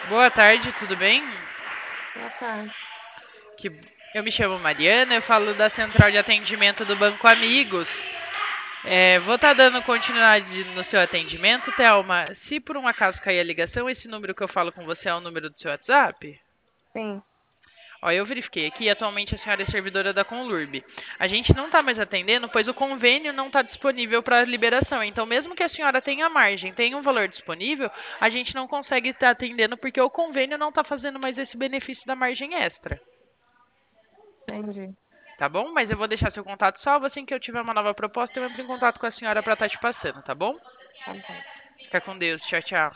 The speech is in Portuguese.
Boa tarde, tudo bem? Boa tarde. Que eu me chamo Mariana, eu falo da Central de Atendimento do Banco Amigos. Vou estar dando continuidade no seu atendimento, Thelma. Se por um acaso cair a ligação, esse número que eu falo com você é o número do seu WhatsApp? Sim, Ó, eu verifiquei aqui, atualmente a senhora é servidora da Conlurb. A gente não está mais atendendo, pois o convênio não está disponível para liberação. Então, mesmo que a senhora tenha margem, tenha um valor disponível, a gente não consegue estar atendendo porque o convênio não está fazendo mais esse benefício da margem extra. entendi. Tá bom? Mas eu vou deixar seu contato salvo. Assim que eu tiver uma nova proposta, eu entro em contato com a senhora para estar te passando, tá bom? Tá bom. Fica com Deus. Tchau, tchau.